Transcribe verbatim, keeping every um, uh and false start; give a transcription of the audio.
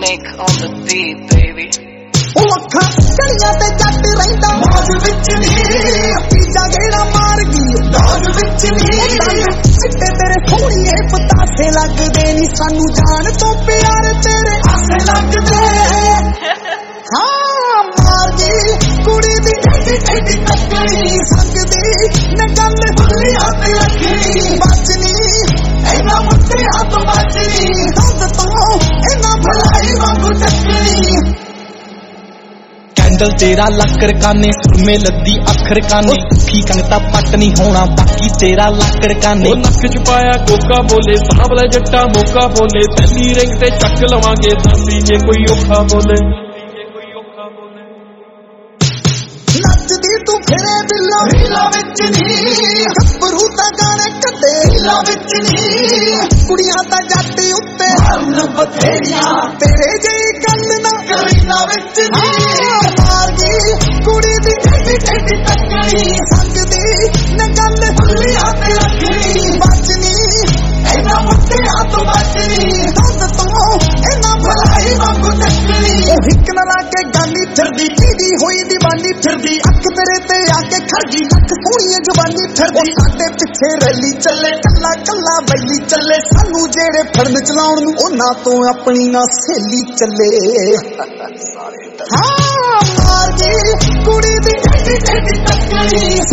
Nick on the beat, baby. ਉਹ ਅੱਖਾਂ ਕਲੀਆਂ ਤੇ ਜੱਟ ਰਹਿੰਦਾ ਮੌਜ ਵਿੱਚ ਨੀ ਪੀਜਾ ਗੇੜਾ ਮਾਰ ਗਈ ਦਾਗ ਵਿੱਚ ਨੀ ਸਿੱਟੇ ਤੇਰੇ ਸੋਹਣੀਏ ਪਤਾਸੇ ਲੱਗਦੇ ਨੀ ਸਾਨੂੰ ਜਾਨ ਤੋਂ ਪਿਆਰ ਤੇਰੇ ਆਸੇ ਲੱਗਦੇ ਹਾਂ ਮਾਰ ਗਈ ਕੁੜੀ ਦੀ ਢੇਡੀ ਢੇਡੀ ਤੱਕੜੀ ਸੰਗਦੀ ਨੇ ਗੱਲ ਹੁਲੀਆਂ ਤੇ ਰੱਖੀ ਬਚਨੀ ਇਹਨਾਂ ਮੁੱਟਿਆਂ ਤੋਂ ਬਚਨੀ ਦੁੱਧ ਤੋਂ ਇਹਨਾਂ ਭਲਾਈ ਵਾਂਗੂ ਚੱਕਣੀ कैंडल तेरा लक्कर काने सुरमे लद्दी अखर काने की कंगता पट नहीं होना बाकी तेरा लक्कर काने नक च पाया कोका बोले सावला जट्टा मौका बोले पहली रिंग ते चक लवांगे दासी जे कोई औखा बोले नचदी तू फिरे बिल्ला हीला विच नी गप्परू ता गाने कदे हीला विच नी कुड़ियां ता जट उत्ते हरन बथेरियां तेरे जेही गल ना करीना विच नी मार गई कुड़ी दी ढेडी ढेडी तकड़ी संगदी ने गल हुलियां ते रखनी बचनी इन्हां मुट्टियां तो बचनी दुध तो इन्हां भलाई वांगू चकनी ओ हिक ना ला के गानी फिरदी पीदी होई दीवानी फिरदी अख तेरे ते आके खड़गी लख सोहणीए जवानी फिरदी साडे पिछे रैली चले कल्ला कल्ला बैली चले सानू जेड़े फड़न चलाउण नू उन्हां तो अपनी ना सहेली चले हाँ मार गई कुड़ी दी ढेडी ढेडी तकड़ी